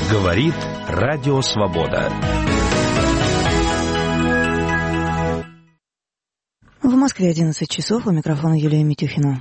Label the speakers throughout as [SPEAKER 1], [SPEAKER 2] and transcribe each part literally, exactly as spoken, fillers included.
[SPEAKER 1] Говорит Радио Свобода.
[SPEAKER 2] В Москве одиннадцать часов, у микрофона Юлия Митюхина.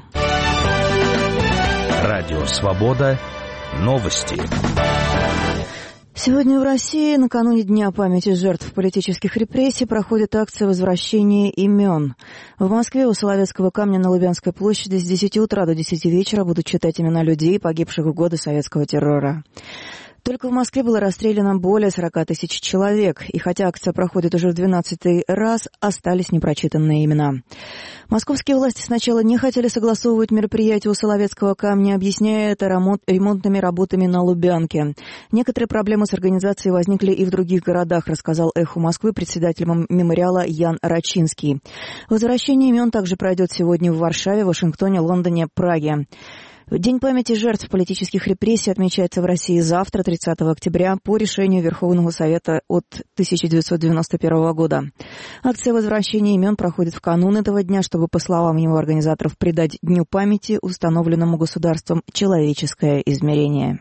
[SPEAKER 1] Радио Свобода. Новости.
[SPEAKER 2] Сегодня в России, накануне Дня памяти жертв политических репрессий, проходит акция возвращения имен. В Москве у Соловецкого камня на Лубянской площади с десяти утра до десяти вечера будут читать имена людей, погибших в годы советского террора. Только в Москве было расстреляно более сорока тысяч человек, и хотя акция проходит уже в двенадцатый раз, остались непрочитанные имена. Московские власти сначала не хотели согласовывать мероприятие у Соловецкого камня, объясняя это ремонт, ремонтными работами на Лубянке. Некоторые проблемы с организацией возникли и в других городах, рассказал «Эху Москвы» председатель мемориала Ян Рачинский. Возвращение имен также пройдет сегодня в Варшаве, Вашингтоне, Лондоне, Праге. День памяти жертв политических репрессий отмечается в России завтра, тридцатого октября, по решению Верховного Совета от тысяча девятьсот девяносто первого года. Акция возвращения имен проходит в канун этого дня, чтобы, по словам его организаторов, придать Дню памяти, установленному государством, человеческое измерение.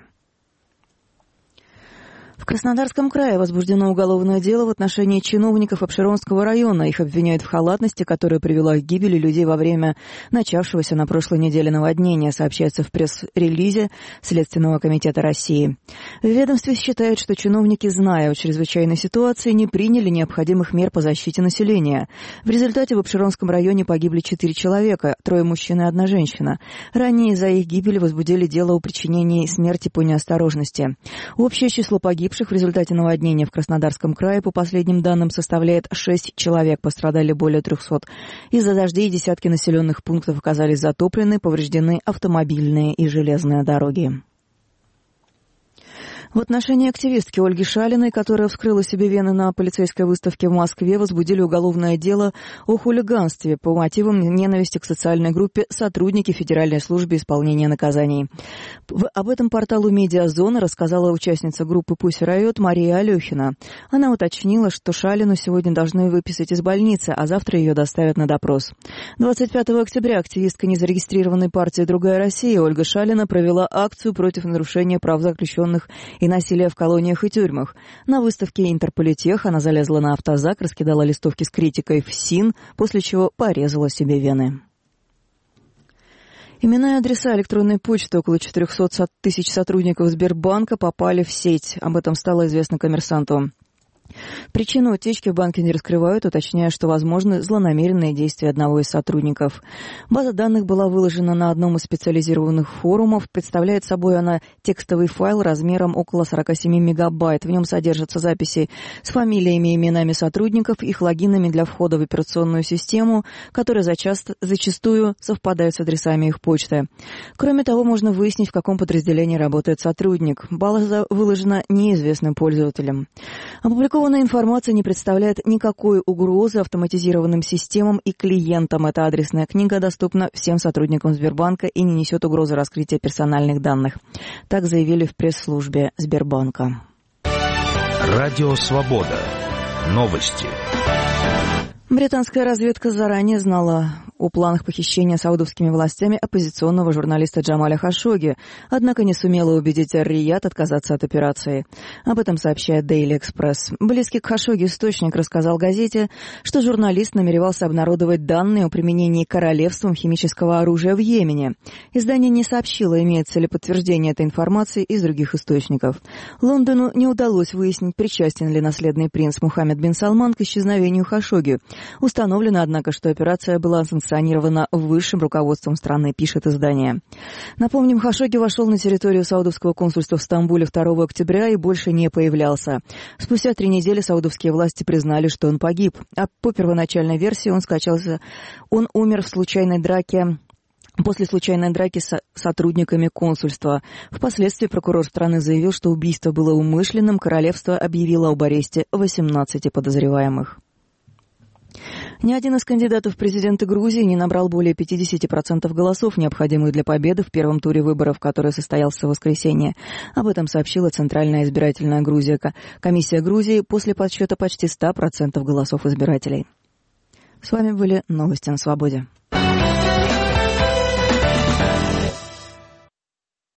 [SPEAKER 2] В Краснодарском крае возбуждено уголовное дело в отношении чиновников Апшеронского района. Их обвиняют в халатности, которая привела к гибели людей во время начавшегося на прошлой неделе наводнения, сообщается в пресс-релизе Следственного комитета России. В ведомстве считают, что чиновники, зная о чрезвычайной ситуации, не приняли необходимых мер по защите населения. В результате в Апшеронском районе погибли четыре человека, трое мужчин и одна женщина. Ранее из-за их гибели возбудили дело о причинении смерти по неосторожности. Общее число погибших в результате наводнения в Краснодарском крае, по последним данным, составляет шесть человек, пострадали более трехсот. Из-за дождей десятки населенных пунктов оказались затоплены, повреждены автомобильные и железные дороги. В отношении активистки Ольги Шалиной, которая вскрыла себе вены на полицейской выставке в Москве, возбудили уголовное дело о хулиганстве по мотивам ненависти к социальной группе сотрудники Федеральной службы исполнения наказаний. Об этом порталу «Медиазона» рассказала участница группы «Pussy Riot» Мария Алехина. Она уточнила, что Шалину сегодня должны выписать из больницы, а завтра ее доставят на допрос. двадцать пятого октября активистка незарегистрированной партии «Другая Россия» Ольга Шалина провела акцию против нарушения прав заключенных и насилия в колониях и тюрьмах. На выставке «Интерполитех» она залезла на автозак, раскидала листовки с критикой в СИН, после чего порезала себе вены. Имена и адреса электронной почты около четырехсот тысяч сотрудников Сбербанка попали в сеть. Об этом стало известно «Коммерсанту». Причину утечки в банке не раскрывают, уточняя, что возможны злонамеренные действия одного из сотрудников. База данных была выложена на одном из специализированных форумов. Представляет собой она текстовый файл размером около сорок семь мегабайт. В нем содержатся записи с фамилиями и именами сотрудников, их логинами для входа в операционную систему, которые зачаст, зачастую совпадают с адресами их почты. Кроме того, можно выяснить, в каком подразделении работает сотрудник. База выложена неизвестным пользователям. Опубликованная информация не представляет никакой угрозы автоматизированным системам и клиентам. Эта адресная книга доступна всем сотрудникам Сбербанка и не несет угрозы раскрытия персональных данных. Так заявили в пресс-службе Сбербанка.
[SPEAKER 1] Радио Свобода. Новости.
[SPEAKER 2] Британская разведка заранее знала о планах похищения саудовскими властями оппозиционного журналиста Джамаля Хашогги, однако не сумела убедить Ар-Рияд отказаться от операции. Об этом сообщает Daily Express. Близкий к Хашогги источник рассказал газете, что журналист намеревался обнародовать данные о применении королевством химического оружия в Йемене. Издание не сообщило, имеется ли подтверждение этой информации из других источников. Лондону не удалось выяснить, причастен ли наследный принц Мухаммед бин Салман к исчезновению Хашогги. Установлено, однако, что операция была санкционирована высшим руководством страны, пишет издание. Напомним, Хашогги вошел на территорию саудовского консульства в Стамбуле второго октября и больше не появлялся. Спустя три недели саудовские власти признали, что он погиб. А по первоначальной версии он скачался, он умер в случайной драке После случайной драки с сотрудниками консульства. Впоследствии прокурор страны заявил, что убийство было умышленным. Королевство объявило об аресте восемнадцати подозреваемых. Ни один из кандидатов в президенты Грузии не набрал более пятьдесят процентов голосов, необходимых для победы в первом туре выборов, который состоялся в воскресенье. Об этом сообщила Центральная избирательная Грузия, комиссия Грузии после подсчета почти ста процентов голосов избирателей. С вами были новости на Свободе.